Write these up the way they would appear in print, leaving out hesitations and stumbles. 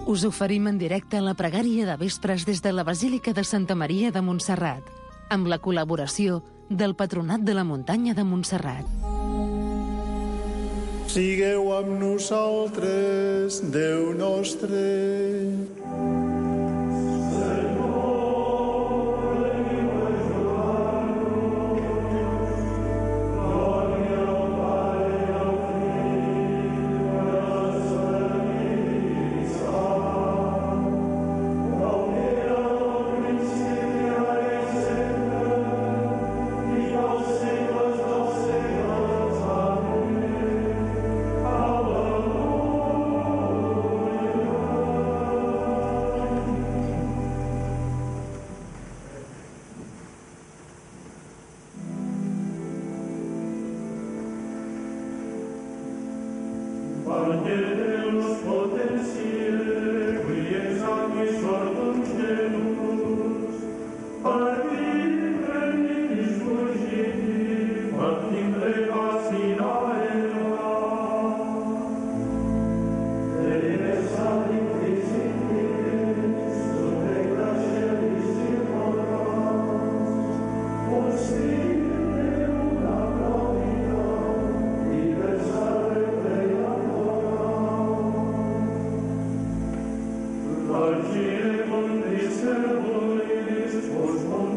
Us oferim en directe la pregària de vespres des de la Basílica de Santa Maria de Montserrat, amb la col·laboració del Patronat de la Muntanya de Montserrat. Sigueu amb nosaltres, Déu nostre. Agire con servois, vos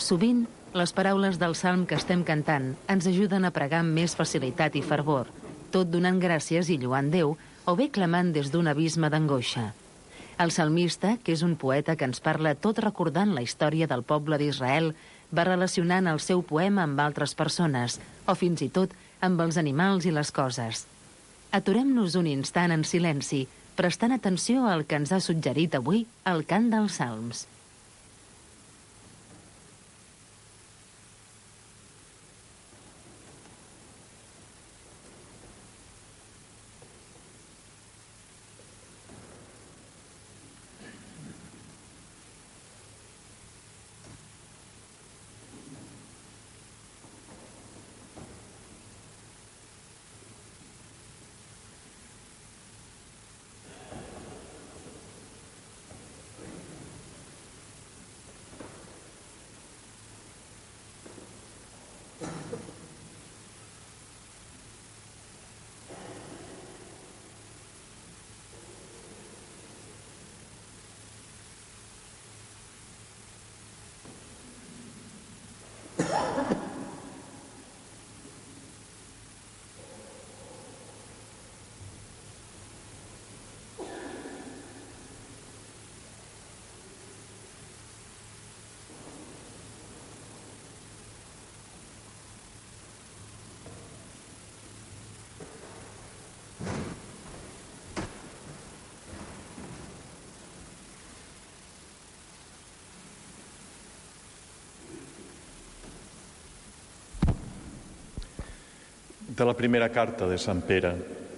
Sovint, les paraules del salm que estem cantant ens ajuden a pregar amb més facilitat i fervor, tot donant gràcies i lloant Déu, o bé clamant des d'un abisme d'angoixa. El salmista, que és un poeta que ens parla tot recordant la història del poble d'Israel, va relacionant el seu poema amb altres persones, o fins i tot amb els animals i les coses. Aturem-nos un instant en silenci, prestant atenció al que ens ha suggerit avui el cant dels salms. De la primera carta de Sant Pere.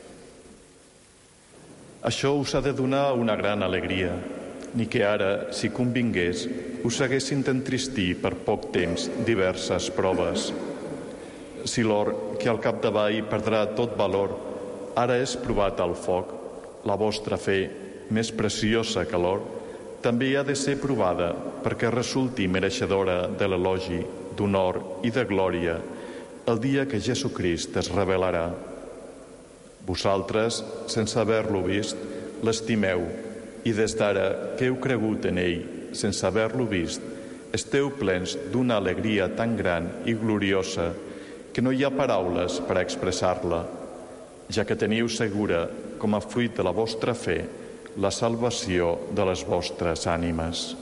Això us ha de donar una gran alegria, ni que ara, si convingués, us haguessin d'entristir per poc temps diverses proves. Si l'or, que al capdavall perdrà tot valor, ara és provat al foc, la vostra fe, més preciosa que l'or, també ha de ser provada perquè resulti mereixedora de l'elogi, d'honor i de glòria, el dia que Jesucrist es revelarà. Vosaltres, sense haver-lo vist, l'estimeu, i des d'ara que heu cregut en ell, sense haver-lo vist, esteu plens d'una alegria tan gran i gloriosa que no hi ha paraules per a expressar-la, ja que teniu segura, com a fruit de la vostra fe, la salvació de les vostres ànimes.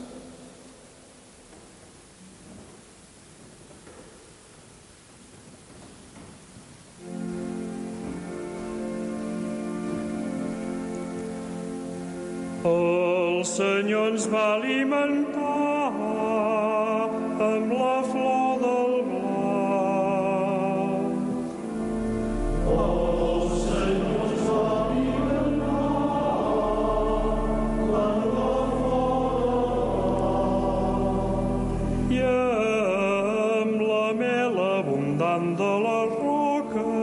El Senyor ens va alimentar amb la flor del blanc. El Senyor ens va alimentar amb la flor del blanc i amb la mel abundant de les roques.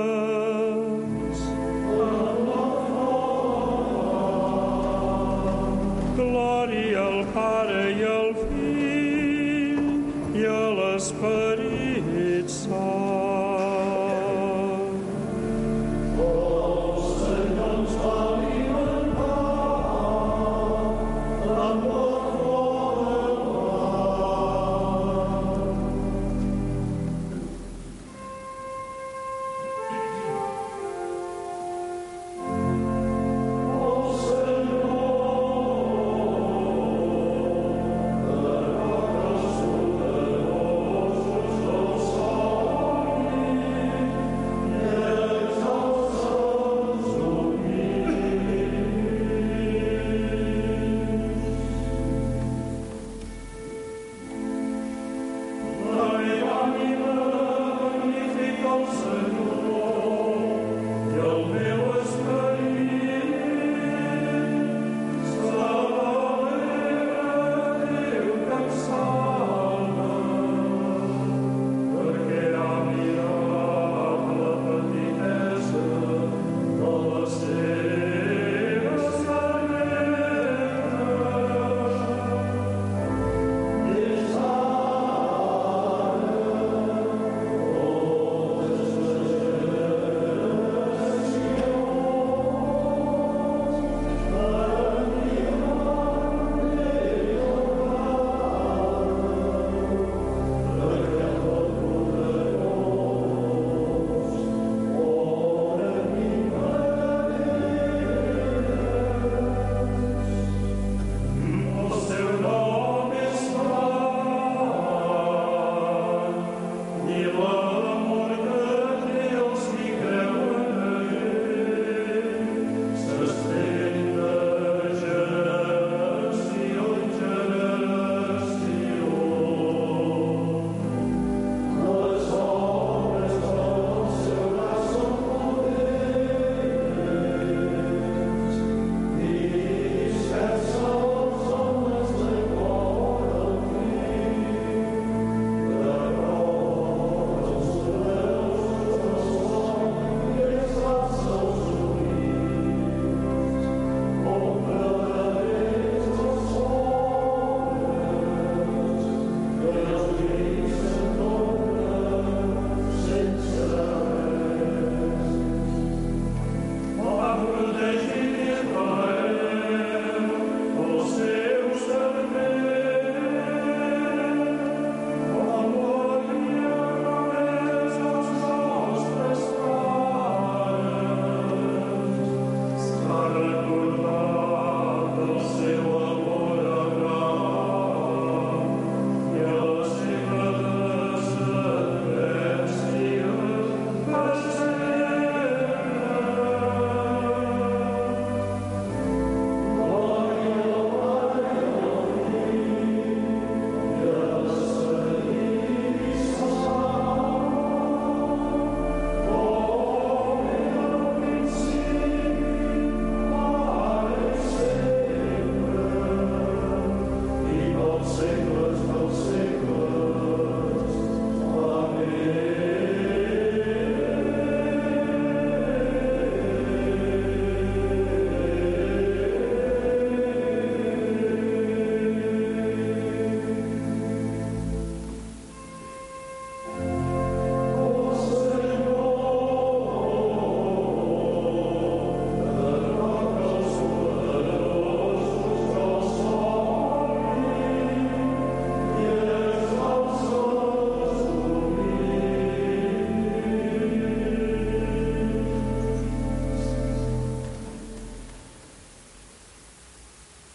Glòria al Pare i al Fill i a l'Esperit Sant. El Senyor ens va alimentar amb la flor del blanc.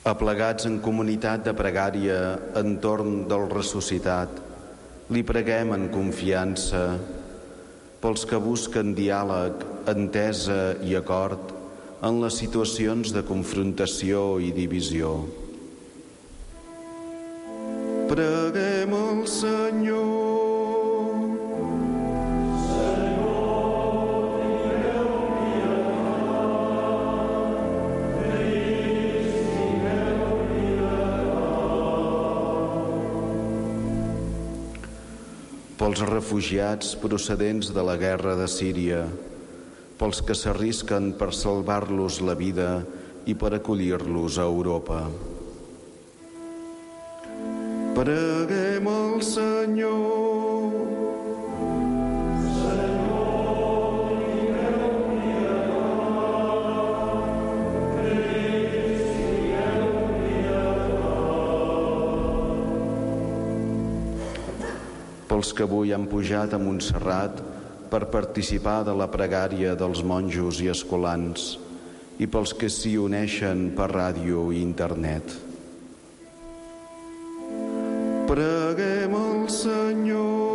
Aplegats en comunitat de pregària entorn del ressuscitat, li preguem en confiança pels que busquen diàleg, entesa i acord en les situacions de confrontació i divisió. Preguem al Senyor. Pels refugiats procedents de la guerra de Síria, pels que s'arrisquen per salvar-los la vida i per acollir-los a Europa. Preguem al Senyor. Pels que avui han pujat a Montserrat per participar de la pregària dels monjos i escolans i pels que s'hi uneixen per ràdio i internet. Preguem al Senyor.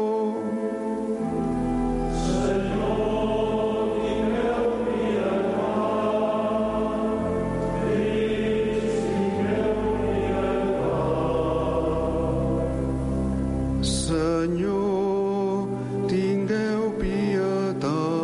Senyor, tingueu pietat.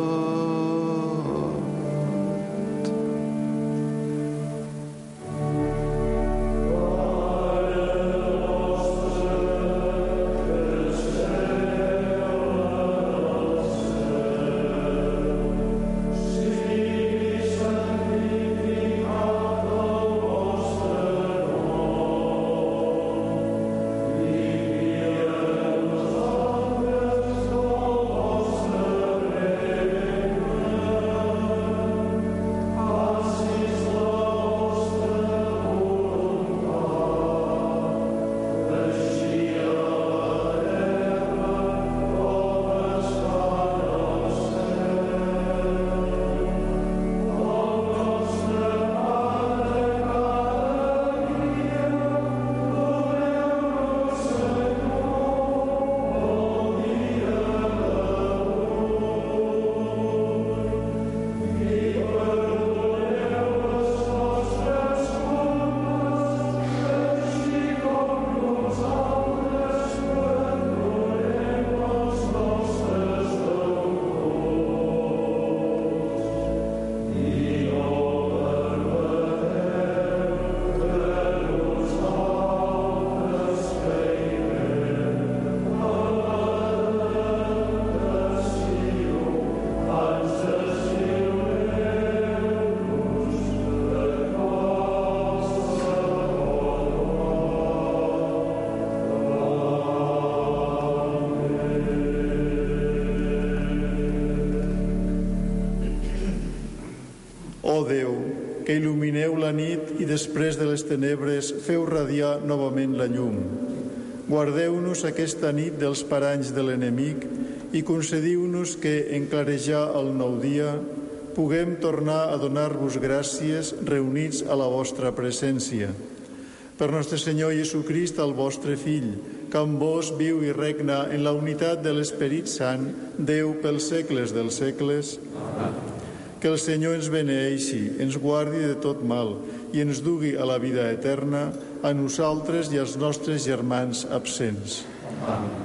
Ó Déu, que il·lumineu la nit i després de les tenebres feu radiar novament la llum. Guardeu-nos aquesta nit dels paranys de l'enemic i concediu-nos que, en clarejar el nou dia, puguem tornar a donar-vos gràcies reunits a la vostra presència. Per nostre Senyor Jesucrist, el vostre Fill, que amb vos viu i regna en la unitat de l'Esperit Sant, Déu pels segles dels segles. Que el Senyor ens beneeixi, ens guardi de tot mal i ens dugui a la vida eterna, a nosaltres i als nostres germans absents. Amén.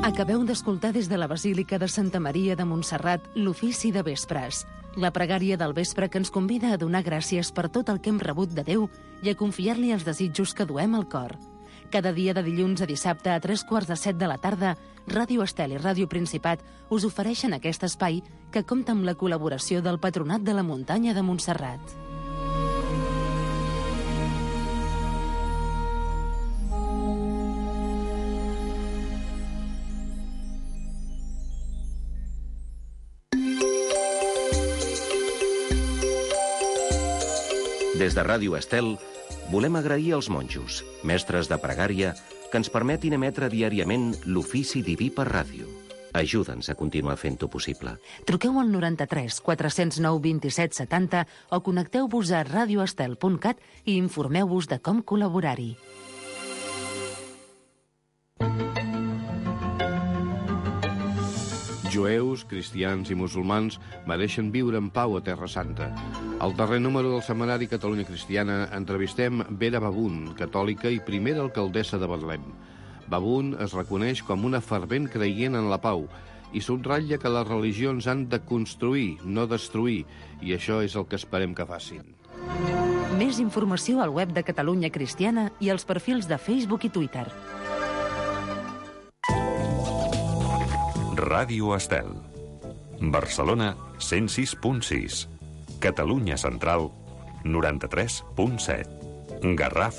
Acabeu d'escoltar des de la Basílica de Santa Maria de Montserrat l'ofici de vespres, la pregària del vespre que ens convida a donar gràcies per tot el que hem rebut de Déu i a confiar-li els desitjos que duem al cor. Cada dia de dilluns a dissabte a 3:45 de la tarda, Ràdio Estel i Ràdio Principat us ofereixen aquest espai que compta amb la col·laboració del Patronat de la Muntanya de Montserrat. Des de Ràdio Estel, volem agrair als monjos, mestres de pregària, que ens permetin emetre diàriament l'ofici diví per ràdio. Ajuda'ns a continuar fent-ho possible. Truqueu al 93 409 27 70 o connecteu-vos a radioestel.cat i informeu-vos de com col·laborar-hi. Jueus, cristians i musulmans mereixen viure en pau a Terra Santa. Al darrer número del setmanari Catalunya Cristiana entrevistem Vera Babun, catòlica i primera alcaldessa de Betlem. Babun es reconeix com una fervent creient en la pau i subratlla que les religions han de construir, no destruir, i això és el que esperem que facin. Més informació al web de Catalunya Cristiana i als perfils de Facebook i Twitter. Ràdio Estel. Barcelona, 106.6. Catalunya Central, 93.7. Garraf,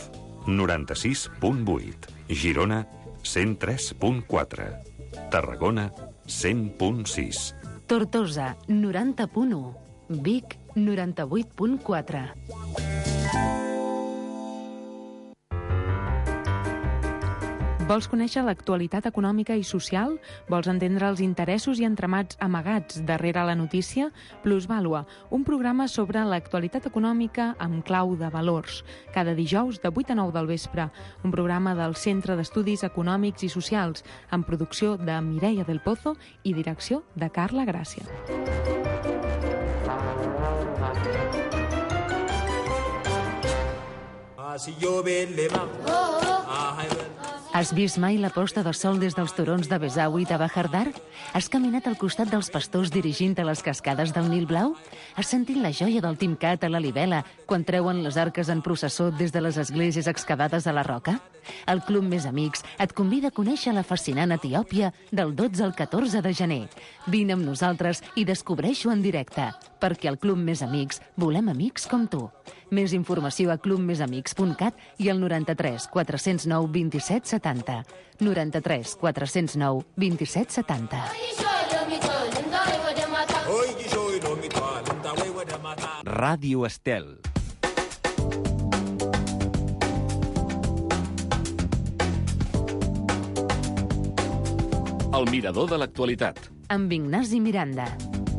96.8. Girona, 103.4. Tarragona, 100.6. Tortosa, 90.1. Vic, 98.4. Vols conèixer l'actualitat econòmica i social? Vols entendre els interessos i entramats amagats darrere la notícia? Plusvàlua, un programa sobre l'actualitat econòmica amb clau de valors. Cada dijous de 8 a 9 del vespre. Un programa del Centre d'Estudis Econòmics i Socials, amb producció de Mireia del Pozo i direcció de Carla Gràcia. Has vist mai la posta de sol des dels turons de Besawi i de Bahardar? Has caminat al costat dels pastors dirigint a les cascades del Nil Blau? Has sentit la joia del Timcat a la Libela quan treuen les arques en processó des de les esglésies excavades a la roca? El Club Més Amics et convida a conèixer la fascinant Etiòpia del 12 al 14 de gener. Vine amb nosaltres i descobreix-ho en directe, perquè al Club Més Amics volem amics com tu. Més informació a clubmesamics.cat i al 93 409 27 70. 93 409 27 70. Ràdio Estel. El mirador de l'actualitat. Amb Ignasi Miranda.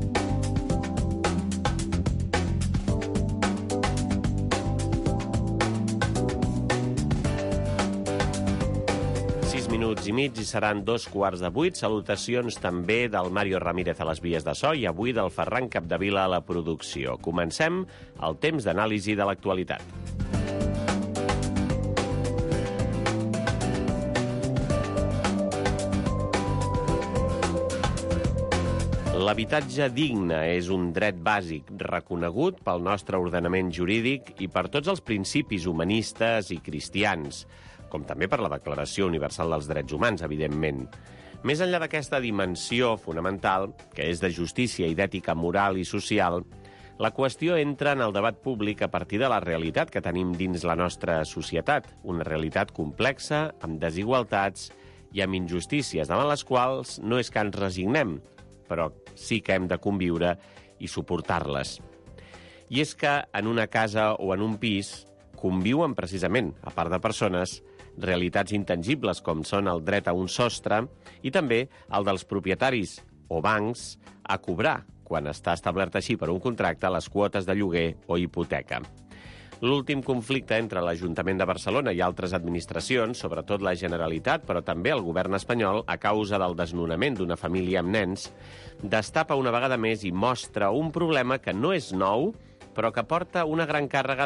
Minuts i mig i seran 7:15. Salutacions també del Mario Ramírez a les vies de so i avui del Ferran Capdevila a la producció. Comencem el temps d'anàlisi de l'actualitat. L'habitatge digne és un dret bàsic reconegut pel nostre ordenament jurídic i per tots els principis humanistes i cristians, com també per la Declaració Universal dels Drets Humans, evidentment. Més enllà d'aquesta dimensió fonamental, que és de justícia i d'ètica moral i social, la qüestió entra en el debat públic a partir de la realitat que tenim dins la nostra societat, una realitat complexa, amb desigualtats i amb injustícies, davant les quals no és que ens resignem, però sí que hem de conviure i suportar-les. I és que en una casa o en un pis conviuen precisament, a part de persones, realitats intangibles com són el dret a un sostre i també el dels propietaris o bancs a cobrar, quan està establert així per un contracte, les quotes de lloguer o hipoteca. L'últim conflicte entre l'Ajuntament de Barcelona i altres administracions, sobretot la Generalitat, però també el govern espanyol, a causa del desnonament d'una família amb nens, destapa una vegada més i mostra un problema que no és nou, però que porta una gran càrrega